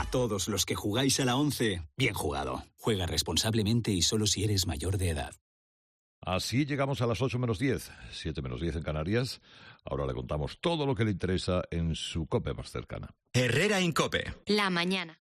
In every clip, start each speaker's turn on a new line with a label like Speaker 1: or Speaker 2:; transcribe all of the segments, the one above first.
Speaker 1: todos los que jugáis a la 11, bien jugado. Juega responsablemente y solo si eres mayor de edad.
Speaker 2: Así llegamos a las 8 menos 10, 7 menos 10 en Canarias. Ahora le contamos todo lo que le interesa en su COPE más cercana.
Speaker 1: Herrera Incope.
Speaker 3: La mañana.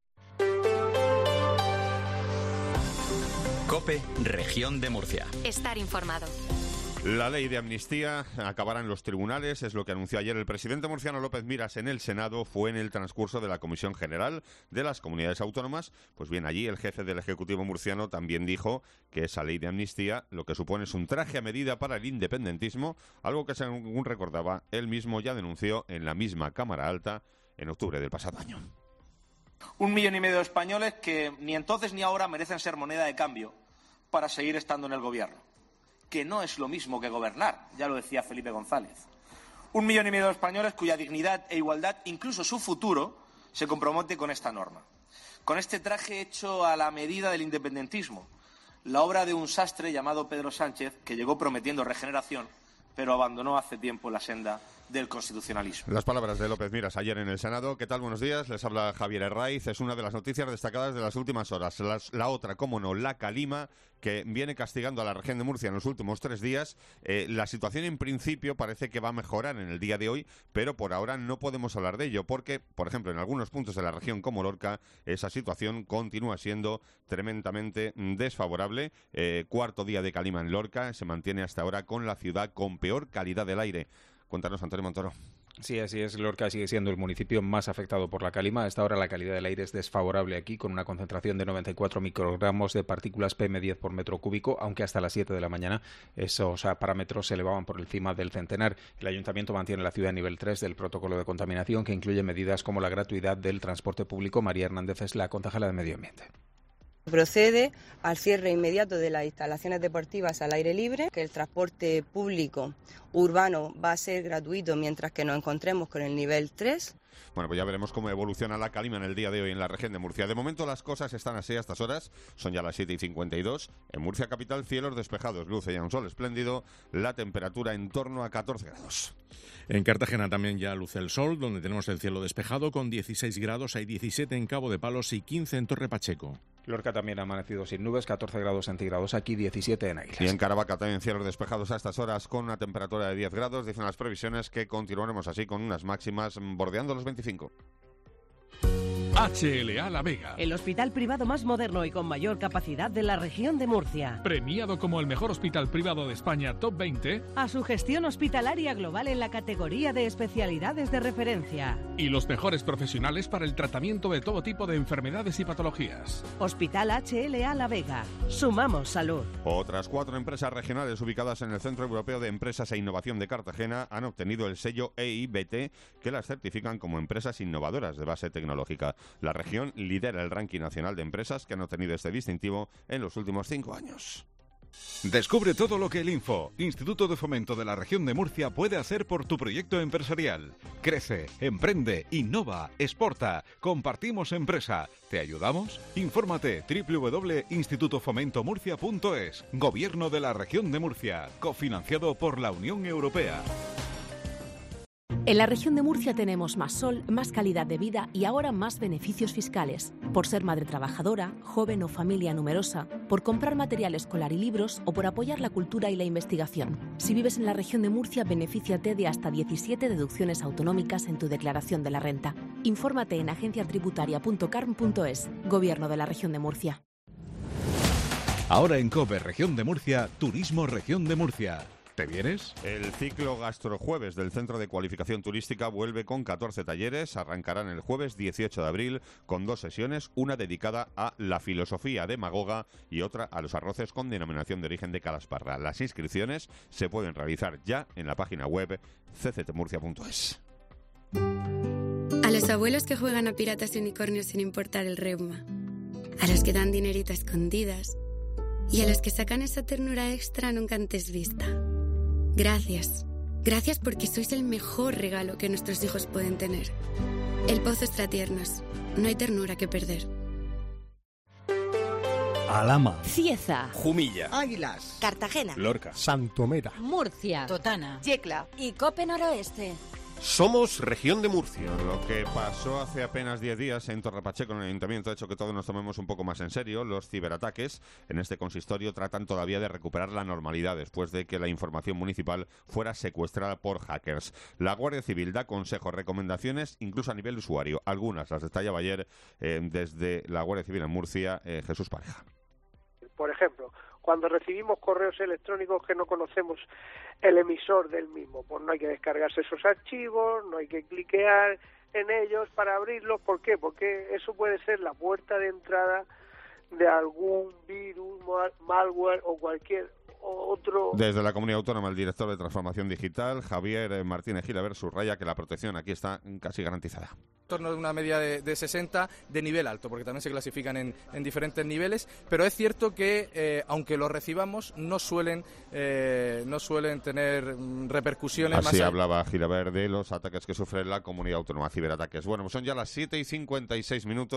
Speaker 1: COPE, Región de Murcia.
Speaker 3: Estar informado.
Speaker 4: La ley de amnistía acabará en los tribunales, es lo que anunció ayer el presidente murciano López Miras en el Senado. Fue en el transcurso de la Comisión General de las Comunidades Autónomas. Pues bien, allí el jefe del Ejecutivo murciano también dijo que esa ley de amnistía lo que supone es un traje a medida para el independentismo, algo que, según recordaba, él mismo ya denunció en la misma Cámara Alta en octubre del pasado año.
Speaker 5: 1,5 millones de españoles que ni entonces ni ahora merecen ser moneda de cambio para seguir estando en el gobierno, que no es lo mismo que gobernar, ya lo decía Felipe González. 1,5 millones de españoles cuya dignidad e igualdad, incluso su futuro, se compromete con esta norma. Con este traje hecho a la medida del independentismo, la obra de un sastre llamado Pedro Sánchez, que llegó prometiendo regeneración, pero abandonó hace tiempo la senda del constitucionalismo.
Speaker 4: Las palabras de López Miras ayer en el Senado. ¿Qué tal? Buenos días. Les habla Javier Herraiz. Es una de las noticias destacadas de las últimas horas. La otra, cómo no, la calima, que viene castigando a la región de Murcia en los últimos 3 días. La situación en principio parece que va a mejorar en el día de hoy, pero por ahora no podemos hablar de ello porque, por ejemplo, en algunos puntos de la región como Lorca, esa situación continúa siendo tremendamente desfavorable. Cuarto día de calima en Lorca, se mantiene hasta ahora con la ciudad con peor calidad del aire. Cuéntanos, Antonio Montoro.
Speaker 6: Sí, así es. Lorca sigue siendo el municipio más afectado por la calima. A esta hora la calidad del aire es desfavorable aquí, con una concentración de 94 microgramos de partículas PM10 por metro cúbico, aunque hasta las 7 de la mañana esos parámetros se elevaban por encima del centenar. El ayuntamiento mantiene la ciudad a nivel 3 del protocolo de contaminación, que incluye medidas como la gratuidad del transporte público. María Hernández es la concejala de Medio Ambiente.
Speaker 7: Procede al cierre inmediato de las instalaciones deportivas al aire libre, que el transporte público urbano va a ser gratuito mientras que nos encontremos con el nivel 3.
Speaker 4: Bueno, pues ya veremos cómo evoluciona la calima en el día de hoy en la región de Murcia. De momento las cosas están así a estas horas, son ya las 7:52. En Murcia capital, cielos despejados, luce ya un sol espléndido, la temperatura en torno a 14 grados.
Speaker 8: En Cartagena también ya luce el sol, donde tenemos el cielo despejado con 16 grados, hay 17 en Cabo de Palos y 15 en Torre Pacheco.
Speaker 6: Lorca también ha amanecido sin nubes, 14 grados centígrados aquí, 17 en Águilas.
Speaker 4: Y en Caravaca también cielos despejados a estas horas con una temperatura de 10 grados. Dicen las previsiones que continuaremos así con unas máximas bordeando los 25.
Speaker 9: HLA La Vega.
Speaker 10: El hospital privado más moderno y con mayor capacidad de la región de Murcia.
Speaker 9: Premiado como el mejor hospital privado de España Top 20.
Speaker 10: A su gestión hospitalaria global en la categoría de especialidades de referencia.
Speaker 9: Y los mejores profesionales para el tratamiento de todo tipo de enfermedades y patologías.
Speaker 10: Hospital HLA La Vega. Sumamos salud.
Speaker 4: Otras 4 empresas regionales ubicadas en el Centro Europeo de Empresas e Innovación de Cartagena han obtenido el sello EIBT, que las certifican como empresas innovadoras de base tecnológica. La región lidera el ranking nacional de empresas que han obtenido este distintivo en los últimos 5 años.
Speaker 11: Descubre todo lo que el INFO, Instituto de Fomento de la Región de Murcia, puede hacer por tu proyecto empresarial. Crece, emprende, innova, exporta. Compartimos empresa. ¿Te ayudamos? Infórmate www.institutofomentomurcia.es. Gobierno de la Región de Murcia. Cofinanciado por la Unión Europea.
Speaker 12: En la región de Murcia tenemos más sol, más calidad de vida y ahora más beneficios fiscales. Por ser madre trabajadora, joven o familia numerosa, por comprar material escolar y libros o por apoyar la cultura y la investigación. Si vives en la región de Murcia, benefíciate de hasta 17 deducciones autonómicas en tu declaración de la renta. Infórmate en agenciatributaria.carm.es. Gobierno de la región de Murcia.
Speaker 11: Ahora en COPE Región de Murcia, Turismo Región de Murcia. ¿Te vienes?
Speaker 4: El ciclo Gastrojueves del Centro de Cualificación Turística vuelve con 14 talleres. Arrancarán el jueves 18 de abril con 2 sesiones, una dedicada a la filosofía demagoga y otra a los arroces con denominación de origen de Calasparra. Las inscripciones se pueden realizar ya en la página web cctmurcia.es.
Speaker 13: A los abuelos que juegan a piratas y unicornios sin importar el reuma, a los que dan dinerito a escondidas y a los que sacan esa ternura extra nunca antes vista. Gracias. Gracias porque sois el mejor regalo que nuestros hijos pueden tener. El Pozo Extratiernos. No hay ternura que perder.
Speaker 14: Alhama,
Speaker 15: Cieza,
Speaker 14: Jumilla,
Speaker 15: Águilas,
Speaker 14: Cartagena,
Speaker 15: Lorca,
Speaker 14: Santomera,
Speaker 15: Murcia,
Speaker 14: Totana,
Speaker 15: Yecla y Cope Noroeste.
Speaker 3: Somos Región de Murcia.
Speaker 4: Lo que pasó hace apenas 10 días en Torrepacheco, en el Ayuntamiento, ha hecho que todos nos tomemos un poco más en serio. Los ciberataques en este consistorio tratan todavía de recuperar la normalidad después de que la información municipal fuera secuestrada por hackers. La Guardia Civil da consejos, recomendaciones, incluso a nivel usuario. Algunas las detallaba ayer desde la Guardia Civil en Murcia, Jesús Pareja.
Speaker 14: Por ejemplo, cuando recibimos correos electrónicos que no conocemos el emisor del mismo, pues no hay que descargarse esos archivos, no hay que cliquear en ellos para abrirlos. ¿Por qué? Porque eso puede ser la puerta de entrada de algún virus, malware o cualquier otro.
Speaker 4: Desde la Comunidad Autónoma, el director de Transformación Digital, Javier Martínez Gilaber, subraya que la protección aquí está casi garantizada.
Speaker 15: En torno a una media de 60 de nivel alto, porque también se clasifican en diferentes niveles, pero es cierto que aunque los recibamos no suelen tener repercusiones.
Speaker 4: Así hablaba Gilaber de los ataques que sufre la Comunidad Autónoma, ciberataques. Bueno, pues son ya las 7:56.